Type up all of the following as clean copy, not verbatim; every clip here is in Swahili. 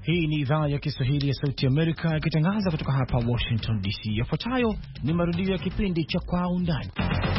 Hii ni idhaa ya Kiswahili ya Sauti Amerika ikitangaza kutoka hapa Washington DC. Yafuatayo ni marudio ya kipindi cha Kwa Undani.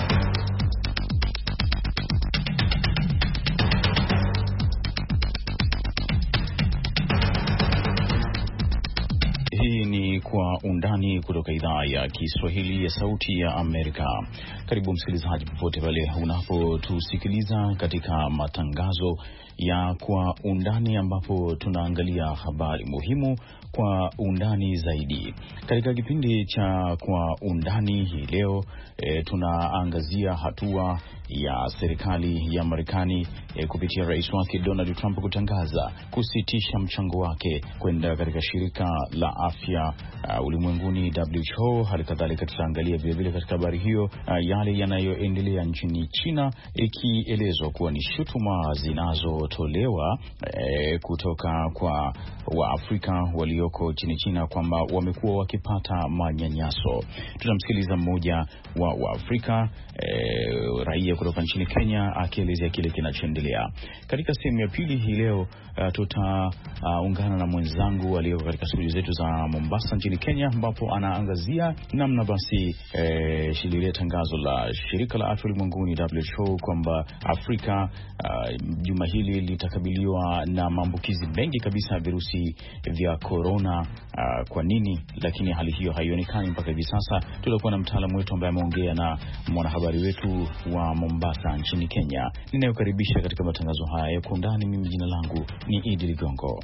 Hii ni Kwa Undani kutoka idhaa ya Kiswahili ya Sauti ya Amerika. Karibu msikilizaji popote pale unapotusikiliza katika matangazo ya Kwa Undani, ambapo tunaangalia habari muhimu kwa undani zaidi. Katika kipindi cha Kwa Undani hii leo tunaangazia hatua ya serikali ya Marekani kupitia rais wake Donald Trump kutangaza kusitisha mchango wake kwenda katika shirika la afya ulimwenguni WHO. Halikadhalika tutaangalia vilevile katika habari hiyo yale yanayoendelea nchini China, ikielezwa kuwa ni shutuma zinazotolewa kutoka kwa Waafrika walioko nchini China kwamba wamekuwa wakipata manyanyaso. Tutamsikiliza mmoja wa Waafrika raia kutoka nchini Kenya akielezea kile kinachoendelea. Katika sehemu ya pili hii leo tutaungana na mwenzangu aliyeko katika studio zetu za Mombasa nchini Kenya, ambapo anaangazia namna basi lile tangazo la shirika la afya ulimwenguni WHO kwamba Afrika juma hili litakabiliwa na maambukizi mengi kabisa ya virusi vya corona. Kwa nini? Lakini hali hiyo haionekani mpaka hivi sasa. Tutakuwa na mtaalamu wetu ambaye ameongea na mwanahabari wetu wa Mombasa nchini Kenya. Ninayokaribisha katika matangazo haya ya Kwa Undani, mimi jina langu ni Idi Ligongo.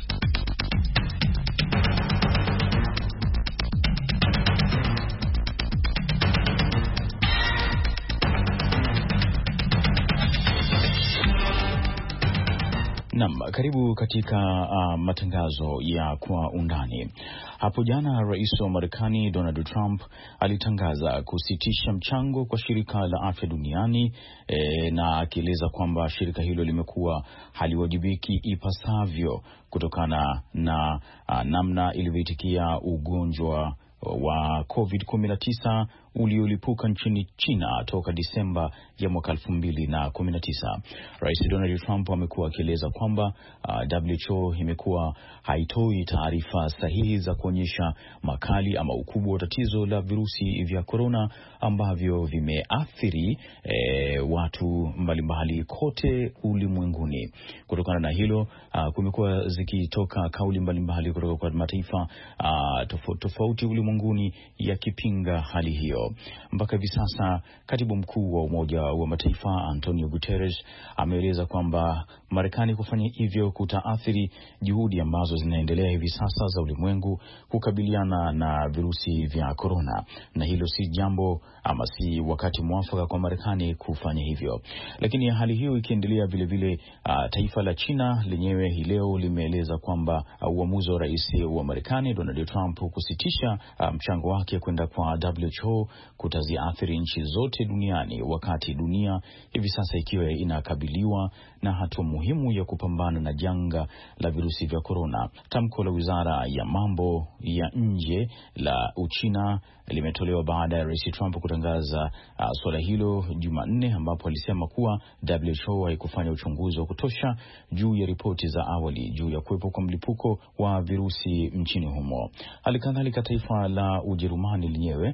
Karibu katika matangazo ya Kwa Undani. Hapo jana Rais wa Marekani Donald Trump alitangaza kusitisha mchango kwa shirika la afya duniani na akieleza kwamba shirika hilo limekuwa haliwajibiki ipasavyo kutokana na namna ilivyoitikia ugonjwa wa COVID-19 uliolipuka nchini China toka Disemba ya mwaka 2019. Rais Donald Trump amekuwa akieleza kwamba WHO imekuwa haitoi taarifa sahihi za kuonyesha makali ama ukubwa wa tatizo la virusi vya corona ambavyo vimeathiri watu mbalimbali kote ulimwenguni. Kutokana na hilo kumekuwa zikitoka kauli mbalimbali kutoka kwa mataifa tofauti ulimwenguni yakipinga hali hiyo. Mpaka hivi sasa katibu mkuu wa Umoja wa Mataifa Antonio Guterres ameeleza kwamba Marekani kufanya hivyo kutaathiri juhudi ambazo zinaendelea hivi sasa za ulimwengu kukabiliana na virusi vya corona, na hilo si jambo ama si wakati mwafaka kwa Marekani kufanya hivyo. Lakini hali hiyo ikiendelea, vile vile taifa la China lenyewe hii leo limeeleza kwamba uamuzi wa rais wa Marekani Donald Trump kusitisha mchango wake kwenda kwa WHO kutaziathiri nchi zote duniani, wakati dunia hivi sasa ikiwa inakabiliwa na hatua muhimu ya kupambana na janga la virusi vya corona. Tamko la Wizara ya Mambo ya Nje la Uchina limetolewa baada ya Rais Trump kutangaza suala hilo Jumanne, ambapo alisema kuwa WHO haikufanya uchunguzi wa kutosha juu ya ripoti za awali juu ya kuwepo kwa mlipuko wa virusi nchini humo. Halikadhalika taifa la Ujerumani lenyewe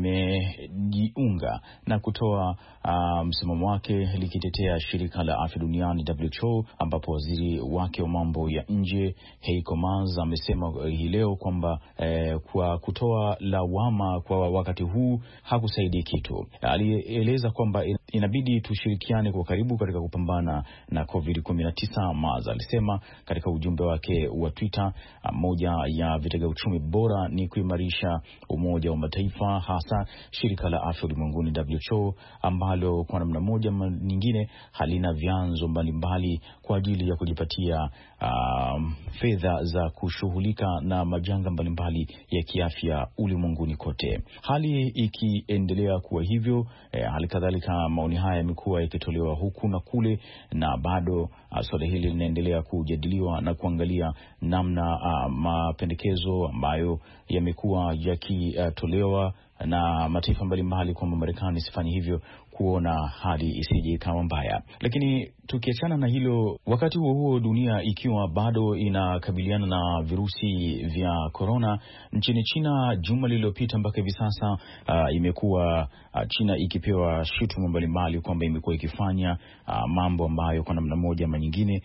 limejiunga na kutoa msimamo wake likitetea shirika la afya duniani WHO, ambapo waziri wake wa mambo ya nje Heiko Maas amesema hii leo kwamba kwa kutoa lawama kwa wakati huu hakusaidii kitu. Alieleza kwamba inabidi tushirikiane kwa karibu katika kupambana na COVID-19. Maas alisema katika ujumbe wake wa Twitter, moja ya vitega uchumi bora ni kuimarisha Umoja wa Mataifa, hasa shirika la afya ulimwenguni WHO, ambalo kwa namna moja nyingine halina vyanzo mbalimbali kwa ajili ya kujipatia fedha za kushughulika na majanga mbalimbali ya kiafya ulimwenguni kote. Hali ikiendelea kuwa hivyo, halikadhalika maoni haya yamekuwa yakitolewa huku na kule, na bado swala hili linaendelea kujadiliwa na kuangalia namna mapendekezo ambayo yamekuwa yakitolewa na mataifa mbalimbali kwamba Marekani isifanye hivyo, kuona hali isije kama mbaya. Lakini tukiachana na hilo, wakati huo dunia ikiwa bado inakabiliana na virusi vya korona, nchini China juma lililopita mpaka hivi sasa imekuwa China ikipewa shutuma mbalimbali kwamba imekuwa ikifanya mambo ambayo kwa namna moja ama nyingine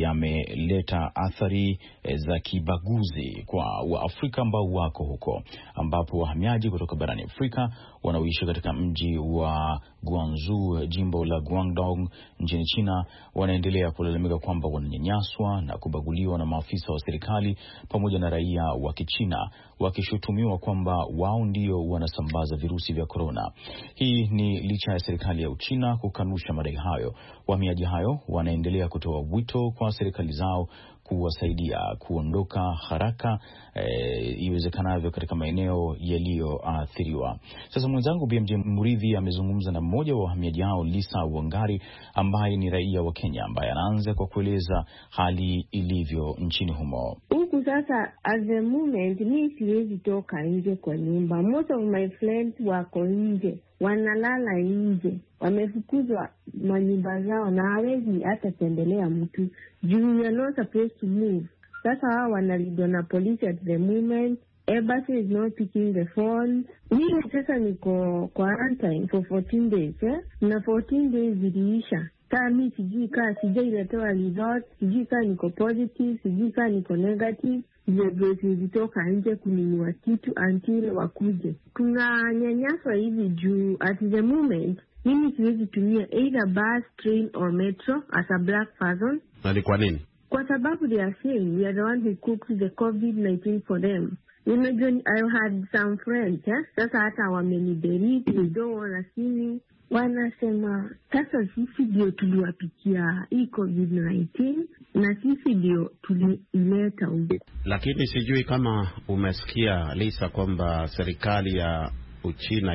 yameleta athari za kibaguzi kwa Waafrika ambao wako huko, ambapo wahamiaji kutoka barani Afrika wanaoishi katika mji wa Guangzhou, jimbo la Guangdong nchini China, wanaendelea kulalamika kwamba wananyanyaswa na kubaguliwa na maafisa wa serikali pamoja na raia wa Kichina, wakishutumiwa kwamba wao ndio wanasambaza virusi vya korona. Hii ni licha ya serikali ya Uchina kukanusha madai hayo. Wahamiaji hao wanaendelea kutoa wito kwa serikali zao kuwasaidia kuondoka haraka iwezekanavyo katika maeneo yaliyoathiriwa. Sasa mwenzangu BMJ Muridhi amezungumza na mmoja wa wahamiaji hao, Lisa Wangari, ambaye ni raia wa Kenya, ambaye anaanza kwa kueleza hali ilivyo nchini humo. Huku sasa, at the moment, mimi siwezi toka nje kwa nyumba. Most of my friends wako nje, wanalala nje, wamefukuzwa manyumba zao na hawezi hata tembelea mtu. You are not supposed to move. Sasa hao wanalindwa na police at the moment. Embassy is not picking the phone. Mimi sasa niko quarantine for 14 days, na 14 days ziliisha. Kaa mimi sijui kaa sijailetewa result, sijui kaa niko positive, sijui kaa niko negative. Vile zitoka nje kununua kitu until wakuje. Kuna nyanyaswa hivi juu at the moment. Mimi siwezi tumia either bus, train or metro as a black person. Na ni kwa nini? Kwa sababu they are saying we are the one who cooks the COVID-19 for them. Imagine I had some friends, sasa hata wameniberiti, they don't wanna see me. Wanasema sasa sisi ndio tuliwapikia hii COVID-19 na sisi ndio tulileta huko. Lakini sijui kama umesikia Lisa kwamba serikali ya Uchina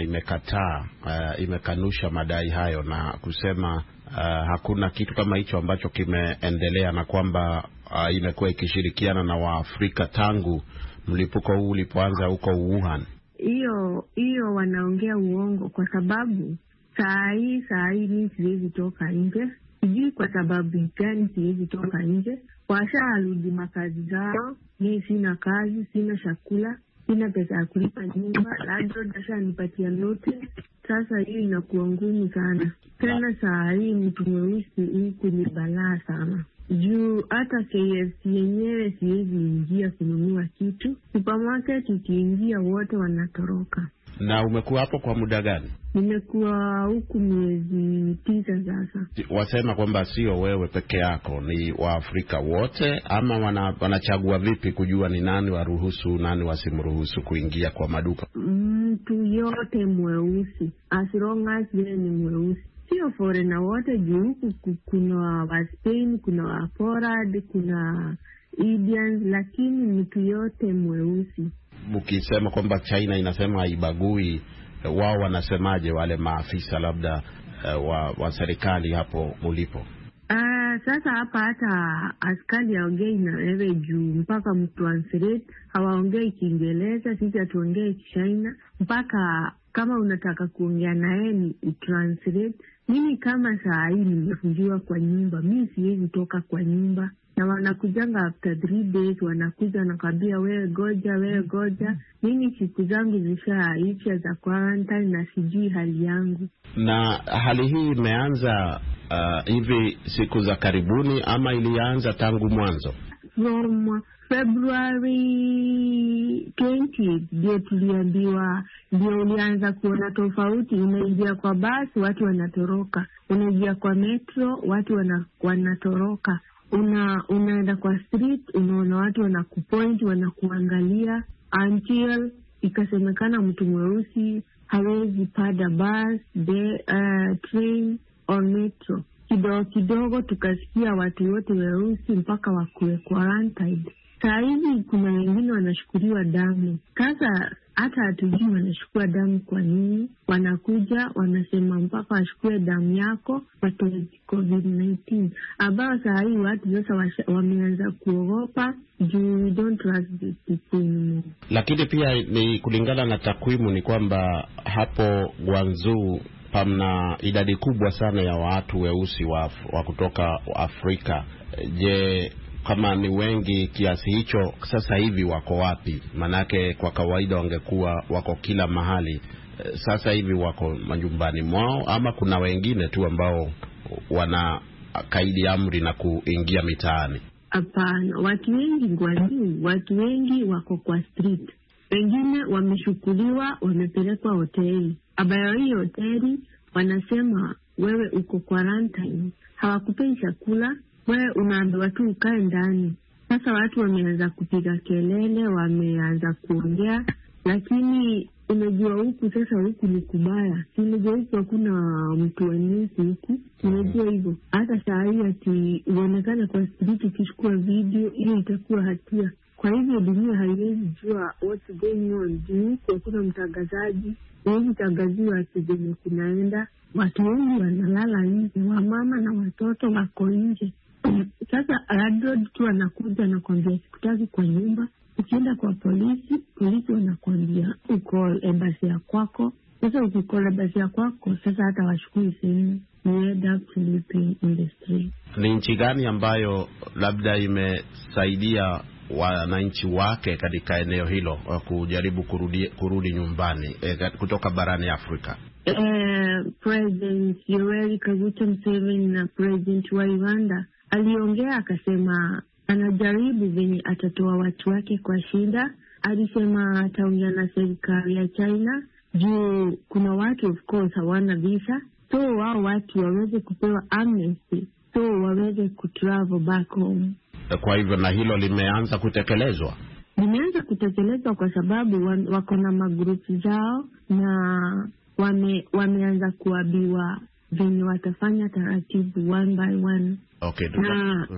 imekanusha madai hayo na kusema hakuna kitu kama hicho ambacho kimeendelea, na kwamba imekuwa ikishirikiana na Waafrika tangu mlipuko huu ulipoanza huko Wuhan. Hiyo wanaongea uongo, kwa sababu saa hii mimi siwezi toka nje. Sijui kwa sababu gani siwezi toka nje. Washarudi makazi zao, mimi sina kazi, sina chakula, sina pesa ya kulipa nyumba, labda dasha nipatia notice. Sasa hiyo inakuwa ngumu sana. Tena saa hii mtu mweusi huku ni balaa sana. Juu hata KFC yenyewe siwezi ingia kununua kitu. Supermarket ikiingia wote wanatoroka. Na umekuwa hapo kwa muda gani? Nimekuwa huku miezi 9 sasa. Wasema kwamba sio wewe peke yako, ni Waafrika wote, ama wanachagua vipi kujua ni nani waruhusu nani wasimruhusu kuingia kwa maduka? Mtu yote mweusi, as long as yeye ni mweusi. Sio foreigner wote, juu huku kuna wa Spain, kuna wa Poland, kuna Indians, lakini mtu yote mweusi. Ukisema kwamba China inasema haibagui, wao wanasemaje wale maafisa labda wa serikali hapo ulipo? Sasa hapa hata askari haongei na wewe juu mpaka mtranslate, hawaongei Kiingereza, sisi hatuongei Kichina, mpaka kama unataka kuongea na yeye ni translate. Mimi kama saa hii nimefungiwa kwa nyumba, mimi siwezi toka kwa nyumba. Na wanakujanga after 3 days, wanakuja wanakwambia wewe goja. Mimi siku zangu zishaisha za quarantine na sijui hali yangu. Na hali hii imeanza hivi siku za karibuni ama ilianza tangu mwanzo? From February 20 ndio tuliambiwa, ndio ulianza kuona tofauti. Unaingia kwa basi watu wanatoroka, unaingia kwa metro watu wanatoroka, unaenda kwa street unaona watu wanakupoint, wanakuangalia, until ikasemekana mtu mweusi hawezi pada bus, train or metro. Kidogo tukasikia watu wote weusi mpaka wakuwe quarantine. Saa hizi kuna wengine wanashukuliwa damu. Sasa hata hatujui wanashukua damu kwa nini. Wanakuja wanasema mpaka washukue damu yako watoe COVID-19. Ambao saa hii watu sasa wameanza kuogopa juu we don't trust these people anymore. Lakini pia ni kulingana na takwimu ni kwamba hapo Guangzhou pamna idadi kubwa sana ya watu weusi wa kutoka Afrika. Je, kama ni wengi kiasi hicho, sasa hivi wako wapi? Manake kwa kawaida wangekuwa wako kila mahali. Sasa hivi wako majumbani mwao, ama kuna wengine tu ambao wana kaidi amri na kuingia mitaani? Hapana, watu wengi ngwani, watu wengi wako kwa street. Wengine wameshukuliwa, wamepelekwa hoteli. Abayo hiyo hoteli wanasema wewe uko quarantine, hawakupei chakula, wewe unaambiwa tu ukae ndani. Sasa watu wameanza kupiga kelele, wameanza kuongea, lakini unajua huku sasa, huku ni kubaya. Unajua huku hakuna mtu wa news huku. Unajua hivyo. Hata saa hii ati uonekana kwa street ukichukua video, hiyo itakuwa hatia. Kwa hivyo dunia haiwezi jua what's going on. Huku hakuna mtangazaji. Haiwezi tangaziwa ati zenye kunaenda. Watu wengi wanalala nje, wamama na watoto wako nje. Sasa landlord tu anakuja na kuambia sikutaki kwa nyumba. Ukienda kwa polisi wanakuambia uko embassy ya kwako. Sasa ukiko embassy ya kwako, sasa hata washukui sehemu, you end up sleeping in the street. Ni nchi gani ambayo labda imesaidia wananchi wake katika eneo hilo kujaribu kurudi nyumbani kutoka barani Afrika? President Yoweri Kaguta Museveni na President wa Uganda aliongea akasema anajaribu venye atatoa watu wake kwa shida. Alisema ataongea na serikali ya China juu kuna watu of course hawana visa, so wao watu waweze kupewa amnesty, so waweze kutravel back home. Kwa hivyo na hilo limeanza kutekelezwa? Limeanza kutekelezwa kwa sababu wako na magrupu zao na wameanza kuambiwa venye watafanya taratibu one by one. Okay, na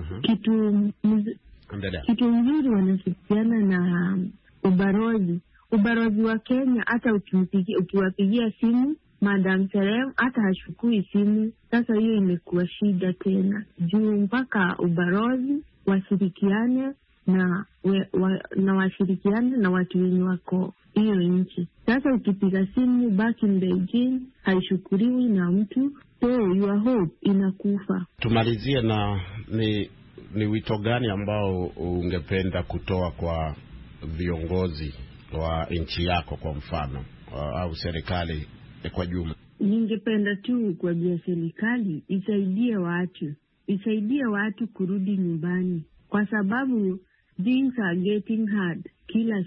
kitu mzuri wanashirikiana na ubarozi wa Kenya. Hata ukiwapigia simu Madam Serem hata hashukui simu. Sasa hiyo imekuwa shida tena juu mpaka ubarozi washirikiane na washirikiane na watu wenye wako hiyo nchi. Sasa ukipiga simu back in Beijing haishukuriwi na mtu, so your hope inakufa. Tumalizie na ni wito gani ambao ungependa kutoa kwa viongozi wa nchi yako kwa mfano, au serikali kwa jumla? Ningependa tu kwa serikali isaidie watu kurudi nyumbani, kwa sababu things are getting hard kila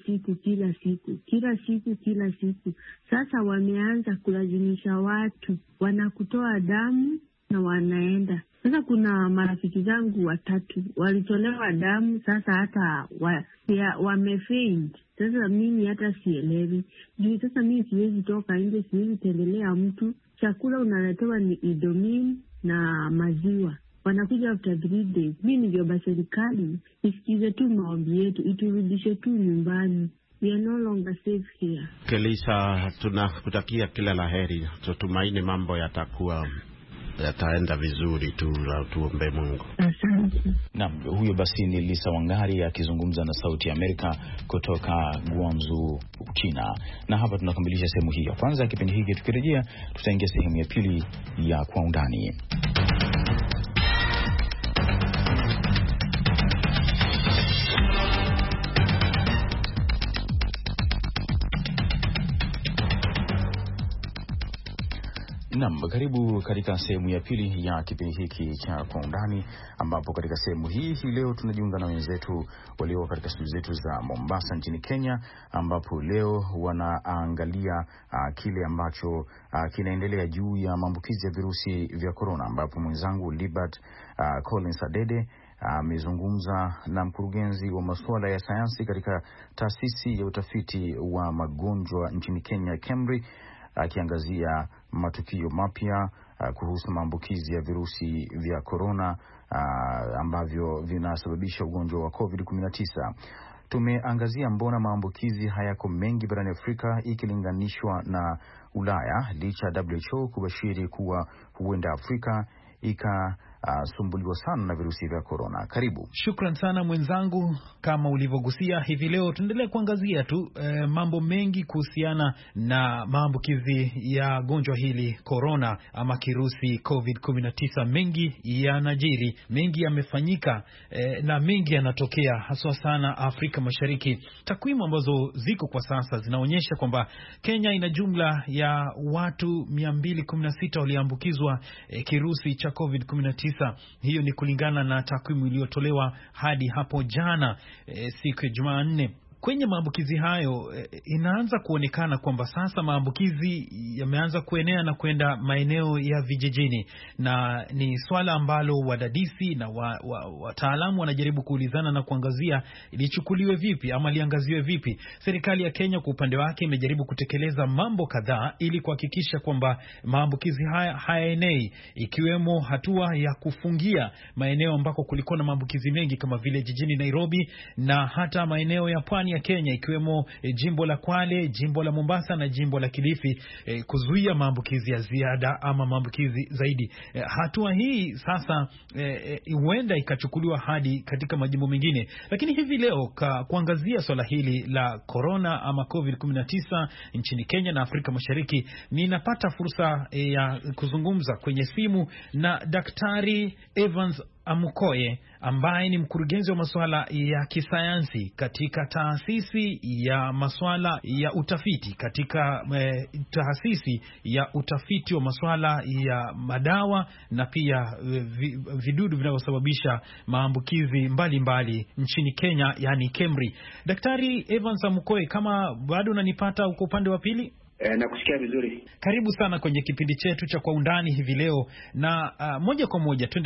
siku. Sasa wameanza kulazimisha watu, wanakutoa damu na wanaenda. Sasa kuna marafiki zangu 3 walitolewa damu, sasa hata wamefaint. Sasa mimi hata sielewi. Juu sasa mimi siwezi toka nje, siwezi tembelea mtu. Chakula unaletewa ni Indomie na maziwa. Wanakuja after 3 days. Mimi ningeomba serikali isikize tu maombi yetu, iturudishe tu nyumbani. We are no longer safe here. Kelisa, tunakutakia kila laheri. Tutumaini mambo yataenda vizuri, tuombe Mungu. Asante. Naam, huyo basi ni Lisa Wangari akizungumza na Sauti ya Amerika kutoka Guangzhou, China. Na hapa tunakamilisha sehemu hii ya kwanza ya kipindi hiki. Tukirejea tutaingia sehemu ya pili ya Kwa Undani. Naam, karibu katika sehemu ya pili ya kipindi hiki cha Kwa Undani, ambapo katika sehemu hii leo tunajiunga na wenzetu walio katika studio zetu za Mombasa nchini Kenya, ambapo leo wanaangalia kile ambacho kinaendelea juu ya maambukizi ya virusi vya corona, ambapo mwenzangu Libert Collins Adede amezungumza na mkurugenzi wa masuala ya sayansi katika taasisi ya utafiti wa magonjwa nchini Kenya, KEMRI, akiangazia matukio mapya kuhusu maambukizi ya virusi vya corona ambavyo vinasababisha ugonjwa wa COVID-19. Tumeangazia mbona maambukizi hayako mengi barani Afrika ikilinganishwa na Ulaya, licha WHO kubashiri kuwa huenda Afrika anasumbuliwa sana na virusi vya korona. Karibu. Shukran sana mwenzangu, kama ulivyogusia hivi leo tuendelee kuangazia tu mambo mengi kuhusiana na maambukizi ya gonjwa hili korona ama kirusi COVID-19. Mengi yanajiri, mengi yamefanyika na mengi yanatokea haswa sana Afrika Mashariki. Takwimu ambazo ziko kwa sasa zinaonyesha kwamba Kenya ina jumla ya watu 216 walioambukizwa kirusi cha COVID-19. Hiyo ni kulingana na takwimu iliyotolewa hadi hapo jana siku ya Jumanne. Kwenye maambukizi hayo inaanza kuonekana kwamba sasa maambukizi yameanza kuenea na kwenda maeneo ya vijijini, na ni swala ambalo wadadisi na wataalamu wanajaribu kuulizana na kuangazia ilichukuliwe vipi ama liangaziwe vipi. Serikali ya Kenya kwa upande wake imejaribu kutekeleza mambo kadhaa ili kuhakikisha kwamba maambukizi haya hayaenei, ikiwemo hatua ya kufungia maeneo ambako kulikuwa na maambukizi mengi kama vile jijini Nairobi na hata maeneo ya pwani ya Kenya ikiwemo jimbo la Kwale, jimbo la Mombasa na jimbo la Kilifi, kuzuia maambukizi ya ziada ama maambukizi zaidi. Hatua hii sasa huenda ikachukuliwa hadi katika majimbo mengine, lakini hivi leo kuangazia swala hili la corona ama COVID-19 nchini Kenya na Afrika Mashariki, ninapata fursa ya kuzungumza kwenye simu na Daktari Evans Amukoye ambaye ni mkurugenzi wa masuala ya kisayansi katika taasisi ya masuala ya utafiti katika taasisi ya utafiti wa masuala ya madawa na pia vidudu vinavyosababisha maambukizi mbalimbali nchini Kenya, yani KEMRI. Daktari Evans Amukoye, kama bado unanipata uko upande wa pili? Nakusikia vizuri. Karibu sana kwenye kipindi chetu cha Kwa Undani hivi leo, na moja kwa moja twende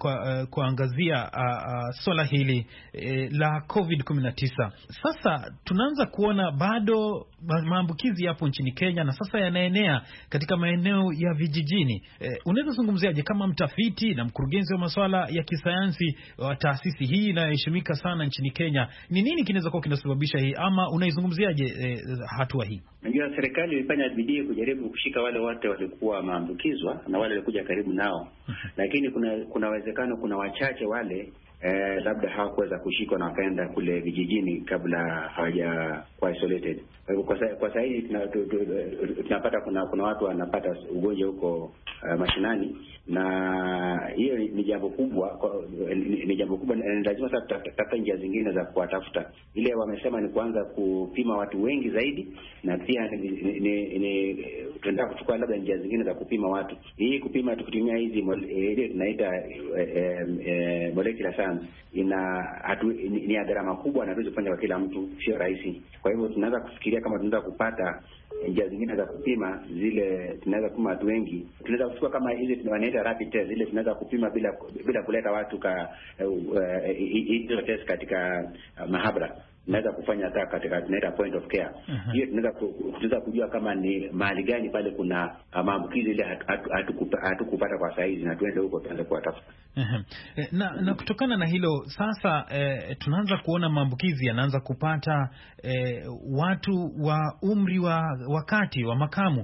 kuangazia swala hili la COVID-19. Sasa tunaanza kuona bado maambukizi yapo nchini Kenya na sasa yanaenea katika maeneo ya vijijini. Unaweza zungumziaje kama mtafiti na mkurugenzi wa masuala ya kisayansi wa taasisi hii inayoheshimika sana nchini Kenya, ni nini kinaweza kuwa kinasababisha hii, ama unaizungumziaje hatua hii? Najua serikali ilifanya bidii kujaribu kushika wale wote walikuwa maambukizwa na wale walikuja karibu nao, lakini kuna uwezekano kuna wachache wale labda hawakuweza kushikwa na wakaenda kule vijijini kabla hawajakuwa isolated. Kwa sasa hivi tunapata kuna watu wanapata ugonjwa huko mashinani, na hiyo ni jambo kubwa, lazima sasa tutafuta njia zingine za kuwatafuta. Ile wamesema ni kuanza kupima watu wengi zaidi, na pia tunataka kuchukua labda njia zingine za kupima watu. Hii kupima tukitumia hizi ile tunaita molecular science ni ya gharama kubwa na hatuwezi kufanya kwa kila mtu, sio rahisi. Kwa hivyo tunaanza kufikiria kama tunaweza kupata njia zingine za kupima, zile tunaweza kupima watu wengi. Tunaweza kuchukua kama hizi wanaita rapid test, zile tunaweza kupima bila kuleta watu hizo test katika mahabara. Tunaweza kufanya hata katika tunaita point of care. Hiyo tunaweza kujua kama ni mahali gani pale kuna maambukizi ile hatukupata kwa saa hizi, na tuende huko tuanze kuwatafuta. Na kutokana na hilo sasa tunaanza kuona maambukizi yanaanza kupata watu wa umri wa wakati wa makamu.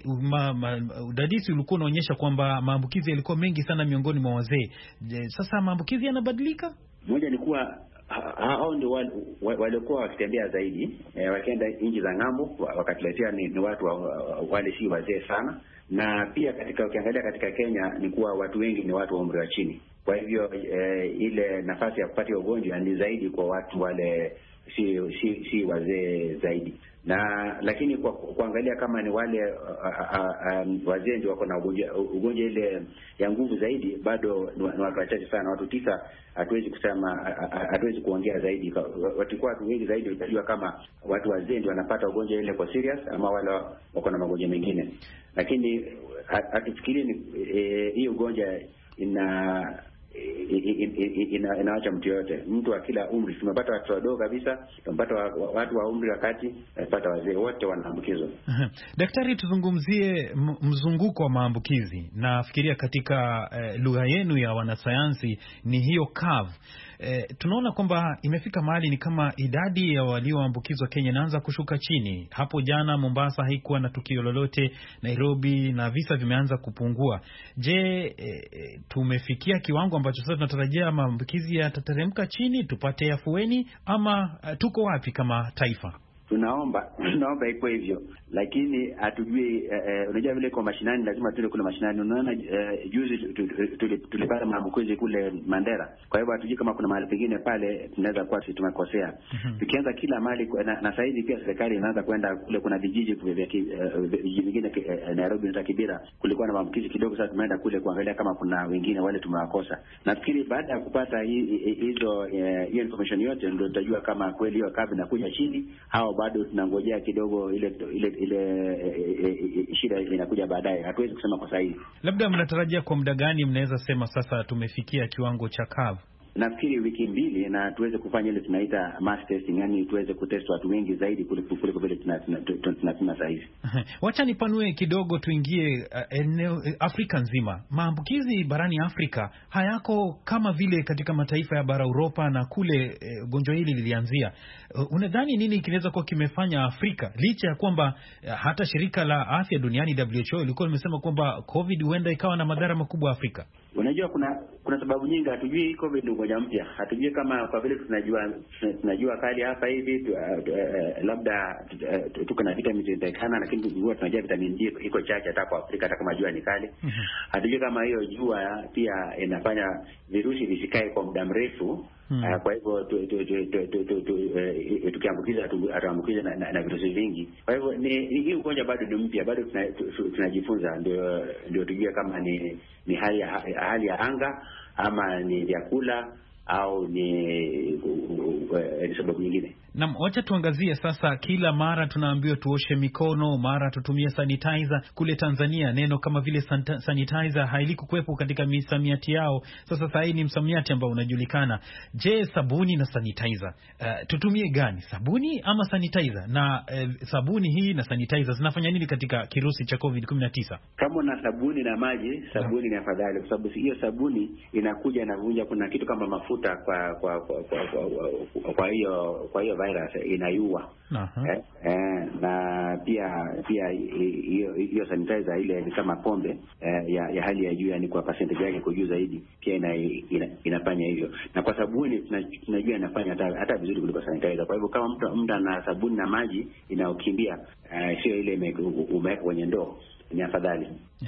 Udadisi ulikuwa unaonyesha kwamba maambukizi yalikuwa mengi sana miongoni mwa wazee. Sasa maambukizi yanabadilika? Moja ni kuwa hao ndio walikuwa wakitembea zaidi, wakienda nchi za ng'ambo, wakatuletea ni watu wale si wazee sana. Na pia ukiangalia katika Kenya ni kuwa watu wengi ni watu wa umri wa chini. Kwa hivyo ile nafasi ya kupata ugonjwa ni zaidi kwa watu wale si wazee zaidi. Lakini kuangalia kama ni wale wazee ndio wako na ugonjwa ile ya nguvu zaidi, bado ni watu wachache sana, watu 9. Hatuwezi kusema, hatuwezi kuongea zaidi. Watu wengi zaidi utajua kama watu wazee ndio wanapata ugonjwa ile kwa serious ama wale wako na magonjwa mengine. Lakini hatufikiri hii ugonjwa inaacha mtu yote, mtu wa kila umri. Tumepata watu wadogo kabisa, tumepata watu wa umri wa kati, tumepata wazee, wote wanaambukizwa. Daktari, tuzungumzie mzunguko wa maambukizi. Nafikiria katika lugha yenu ya wanasayansi ni hiyo curve. tunaona kwamba imefika mahali ni kama idadi ya walioambukizwa Kenya inaanza kushuka chini. Hapo jana Mombasa haikuwa na tukio lolote, Nairobi na visa vimeanza kupungua. Je, tumefikia kiwango ambacho sasa tunatarajia maambukizi yatateremka chini, tupate afueni, ama tuko wapi kama taifa? Tunaomba iko hivyo, lakini hatujui. Unajua vile kwa mashinani lazima tuende kule mashinani. Unaona, juzi tulipata maambukizi kule Mandera, kwa hivyo hatujui kama kuna mahali pengine pale tunaweza kuwa tumekosea. Tukianza kila mahali na sasa hivi pia serikali inaanza kwenda kule, kuna vijiji vingine Nairobi na Kibera kulikuwa na maambukizi kidogo. Sasa tumeenda kule kuangalia kama kuna wengine wale tumewakosa. Nafikiri baada ya kupata hiyo information yote ndio tutajua kama kweli hiyo kabi inakuja chini au bado tunangojea kidogo, ile shida inakuja baadaye. Hatuwezi kusema kwa sahihi. Labda mnatarajia kwa muda gani mnaweza sema sasa tumefikia kiwango cha kavu? Nafikiri wiki 2 na tuweze kufanya ile tunaita mass testing, yani tuweze kutest watu wengi zaidi kuliko vile tunapima sasa hivi. Wacha nipanue kidogo, tuingie eneo Afrika nzima. Maambukizi barani Afrika hayako kama vile katika mataifa ya bara Europa na kule gonjwa hili lilianzia. Unadhani nini kinaweza kuwa kimefanya Afrika, licha ya kwamba hata shirika la afya duniani WHO ilikuwa limesema kwamba COVID huenda ikawa na madhara makubwa Afrika? Unajua kuna sababu nyingi. Hatujui COVID ni ugonjwa mpya. Hatujui kama kwa vile tunajua kali hapa hivi labda tuko na vitamini zinatakana, lakini tunajua vitamini D iko chache hata kwa Afrika, hata kama jua ni kali. Hatujui kama hiyo jua pia inafanya virusi visikae kwa muda mrefu. Kwa hivyo tukiambukiza na virusi vingi. Kwa hivyo hii ugonjwa bado ni mpya, bado tunajifunza, ndio tujue kama ni hali ya anga ama ni vyakula au ni sababu nyingine. Naam, wacha tuangazie sasa. Kila mara tunaambiwa tuoshe mikono, mara tutumie sanitizer. Kule Tanzania neno kama vile sanitizer hailikuwepo katika misamiati yao. Sasa hii ni msamiati ambao unajulikana. Je, sabuni na sanitizer, tutumie gani, sabuni ama sanitizer? Na sabuni hii na sanitizer zinafanya nini katika kirusi cha COVID-19? Kama na sabuni na maji, sabuni ni afadhali, kwa sababu hiyo sabuni inakuja na vunja, kuna kitu kama mafuta kwa hiyo virus inaiua. Na pia hiyo sanitizer ile ni kama pombe ya hali ya juu, yani kwa percentage yake kwa juu zaidi, pia inafanya hivyo. Na kwa sabuni tunajua inafanya hata vizuri kuliko sanitizer. Kwa hivyo kama mtu ana sabuni na maji inaokimbia, sio ile umeweka kwenye ndoo, ni afadhali.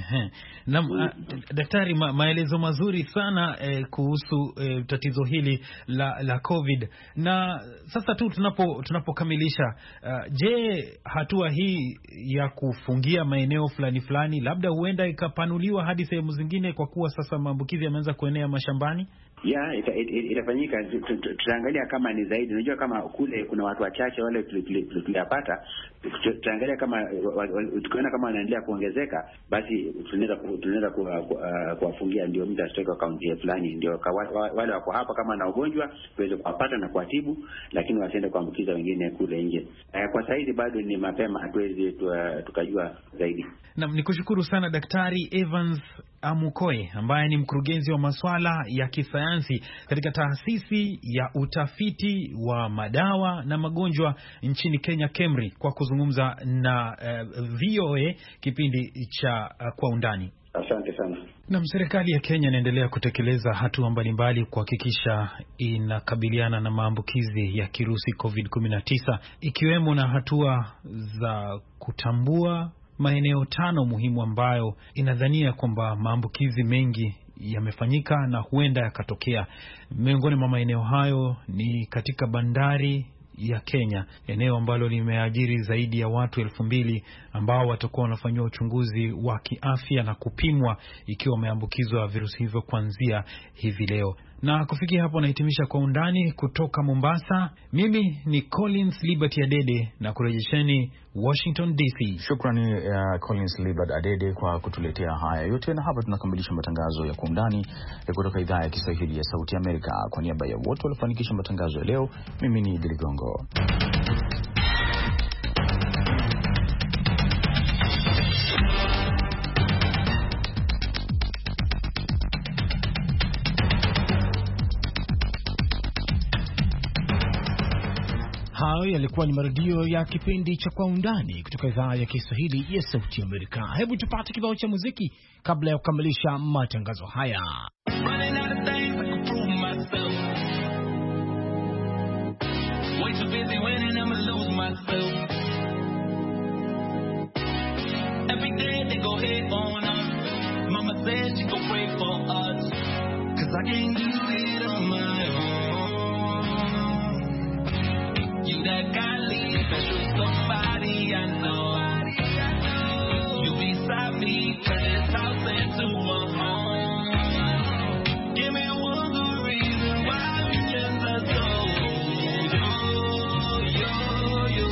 Naam, daktari, maelezo mazuri sana kuhusu tatizo hili la COVID. Na sasa tu tunapokamilisha, je, hatua hii ya kufungia maeneo fulani labda huenda ikapanuliwa hadi sehemu zingine, kwa kuwa sasa maambukizi yameanza kuenea mashambani? Itafanyika. Tutaangalia kama ni zaidi. Unajua kama kule kuna watu wachache wale tuliyapata, tutaangalia kama tukiona kama wanaendelea kuongezeka, basi tunaweza kuwafungia, ndio mtu asitoke kaunti fulani, ndio wale wako hapa kama na ugonjwa tuweze kuwapata na kuwatibu, lakini wasiende kuambukiza wengine kule nje. Kwa sasa hivi bado ni mapema, hatuwezi tukajua zaidi. Naam, nikushukuru sana Daktari Evans Amukoe ambaye ni mkurugenzi wa masuala ya kisayansi katika taasisi ya utafiti wa madawa na magonjwa nchini Kenya, KEMRI, kwa kuzungumza na VOA kipindi cha Kwa Undani. Asante sana. Na serikali ya Kenya inaendelea kutekeleza hatua mbalimbali kuhakikisha inakabiliana na maambukizi ya kirusi COVID-19, ikiwemo na hatua za kutambua maeneo 5 muhimu ambayo inadhania kwamba maambukizi mengi yamefanyika na huenda yakatokea. Miongoni mwa maeneo hayo ni katika bandari ya Kenya, eneo ambalo limeajiri zaidi ya watu 2,000 ambao watakuwa wanafanywa uchunguzi wa kiafya na kupimwa ikiwa wameambukizwa virusi hivyo kuanzia hivi leo. Na kufikia hapo nahitimisha Kwa Undani kutoka Mombasa. Mimi ni Collins Liberty Adede na kurejesheni Washington DC. Shukrani Collins Liberty Adede kwa kutuletea haya yote, na hapa tunakamilisha matangazo ya Kwa Undani kutoka idhaa ya Kiswahili ya Sauti Amerika. Kwa niaba ya wote waliofanikisha matangazo ya leo, mimi ni Diligongo. Hayo yalikuwa ni marudio ya kipindi cha Kwa Undani kutoka idhaa ya Kiswahili ya Sauti Amerika. Hebu tupate kibao cha muziki kabla ya kukamilisha matangazo haya. You that godly, special somebody I know. You beside me, turn this house into a home. Give me one good reason why we just adore. Yo.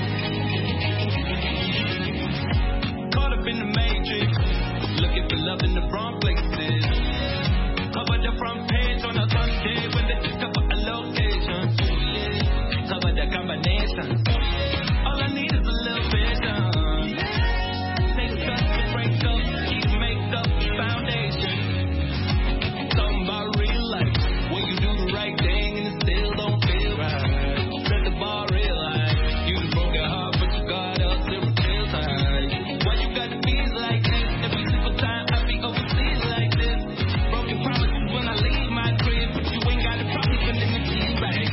Caught up in the matrix, looking for love in the wrong places. Cover the front page on a Sunday when they discover a location. Cover the combination. All I need is a little vision. Take steps to break up, keep make up the foundation. Talking about real life, when you do the right thing and it still don't feel right. Set the bar real high. You the broken heart, but you got us till it feels high. Why you got to be like this? Every single time I be overseas like this. Broken promises when I leave my crib, but you ain't got a problem filling the key bag.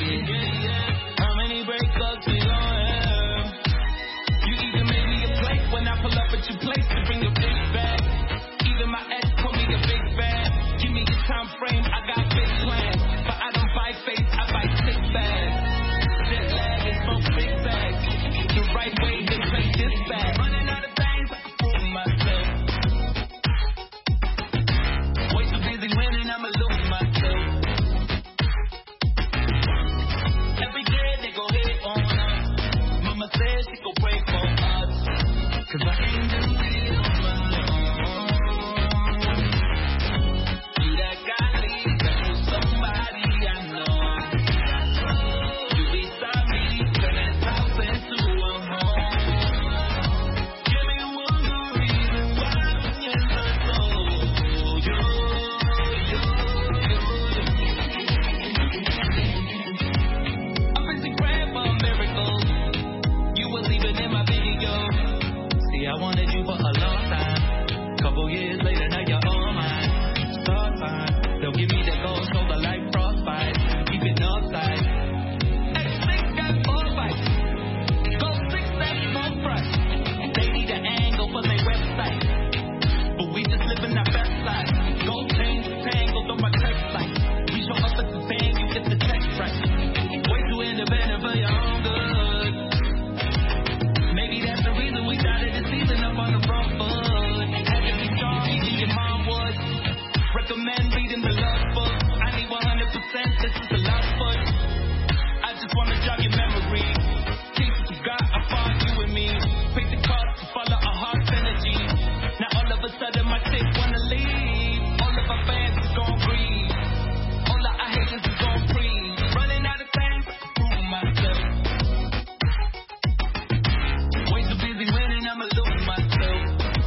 Pull up at your place to bring your big bag. Even my ex call me a big bag. Give me your time frame, I got big plans. But I don't buy face, I buy six bags. Jet lag and smoke big bags. The right way to play this bag. Running out of things, I can prove myself. Way too busy winning, I'ma lose myself. Every day they go hit on us. Mama says she go break for us. Cause I can't do it on my own. You that godly, special somebody I know. You beside me, turn this house into a home. Give me one good reason why I'm in my soul. Yo. I'm busy praying for a miracle. You was even in my video. I wanted you for a long time. Couple years later, now you're all mine. Start time. Don't give me the gold shoulder like frostbite. Keep it upside. X6 got 4 bites. Go 6, that's more price. They need an angle for their website. But we just living our best life. Gold chains, tangled on my text light. We show up at the thing, you get the text right. Way too independent for your own good. Maybe that's the reason we started this season up on the front foot. Had to be strong, even your mom would. Recommend reading the love book. I need 100%, this is the last foot. I just wanna jog your memory. Cases you got, I find you and me. Pick the cost to follow our heart's energy. Now all of a sudden my chick wanna leave. All of our fans is gon' breathe. All of our haters is gon' breathe. Running out of things, I can prove myself. I'ma lose myself.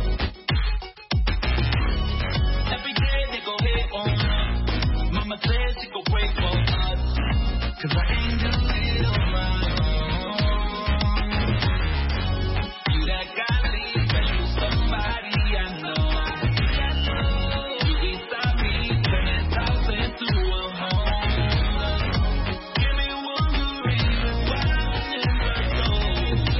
Every day they go hit on us. Mama says she go break for us. Cause I can't do it on my own. You that godly, special somebody I know. You beside me, turn this house into a home. Give me one good reason why I'm in my soul.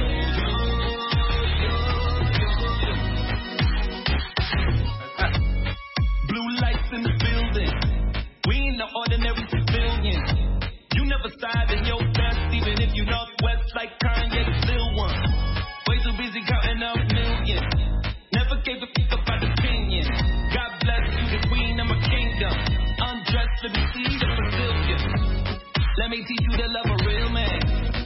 In the building, we ain't no ordinary civilians. You never side in your best, even if you northwest like Kanye, still one. Way too busy counting up millions. Never gave a fuck about opinion. God bless you, the queen of my kingdom. Undressed to be seen the Brazilian. Let me teach you to love a real man.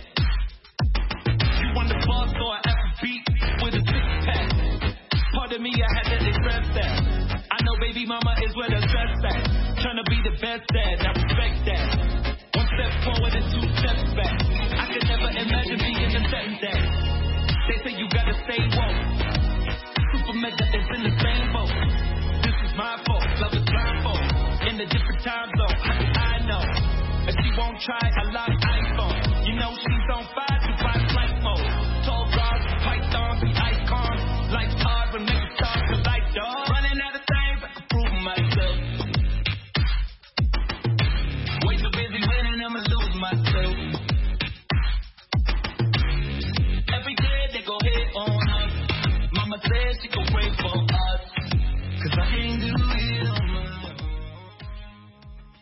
You want the boss or an F-beat with a six-pack. Pardon me, I had to express that. I know baby mama is where the stress at. Tryna be the best dad, I respect that. 1 step forward and 2 steps back. I could never imagine being the best dad. They say you gotta stay woke. Super mega is in the same boat. This is my fault, love is blindfold. In a different time zone, how do I know? If she won't try, I love iPhone. You know know she's on fire.